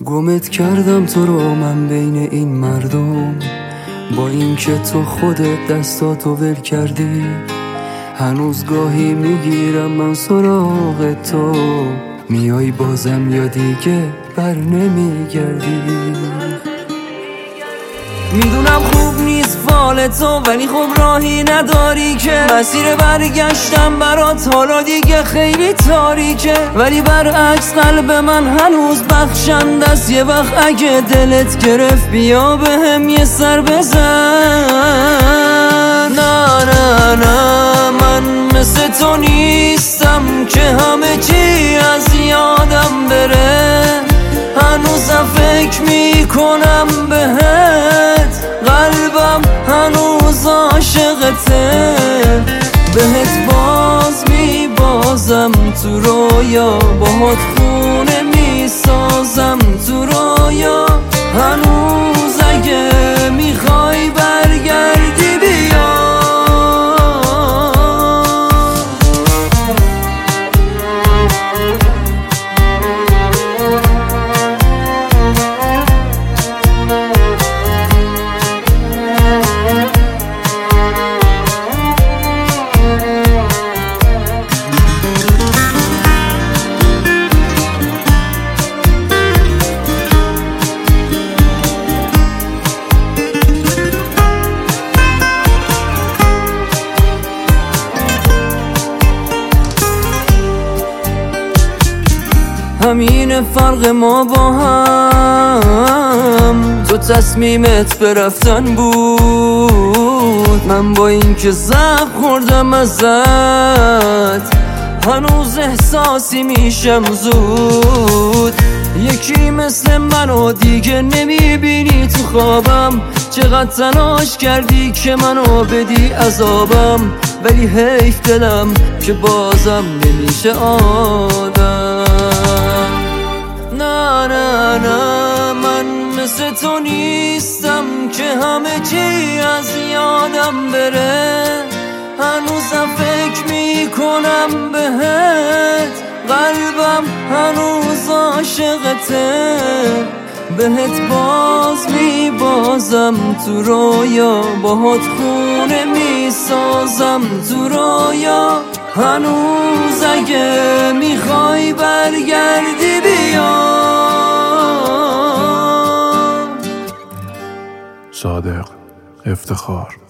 گمت کردم تو رو من بین این مردم، با اینکه تو خودت دستاتو ول کردی. هنوز گاهی میگیرم من سراغ تو، میای بازم یا دیگه بر نمیگردی. میدونم خوب نیست فال تو، ولی خب راهی نداری که مسیر برگشتم برات حالا دیگه خیلی تاریکه. ولی برعکس قلب من هنوز بخشنده است، یه وقت اگه دلت گرفت بیا بهم یه سر بزن. نه نه نه من مثل تو نیستم که همه چی از یادم بره. هنوزم فکر میکنم بهت، قلبم هنوز عاشقته. بهت باز میبازم تو رویا، باهات خونه میسازم تو رویا. هنوز اگه میخوای برگردی بیا. همین فرق ما با هم، تو تصمیمت به رفتن بود، من با اینکه زخم خوردم ازت هنوز احساسی میشم زود. یکی مثل منو دیگه نمیبینی تو خوابم، چقدر تلاش کردی که منو بدی عذابم. ولی حیف دلم که بازم نمیشه آدم. نه نه نه من مثل تو نیستم که همه چی از یادم بره. هنوزم فکر میکنم بهت، قلبم هنوز عاشقته. بهت باز میبازم تو رویا، باهات خونه میسازم تو رویا. هنوز اگه میخوای برگردی بیا. صادق افتخار.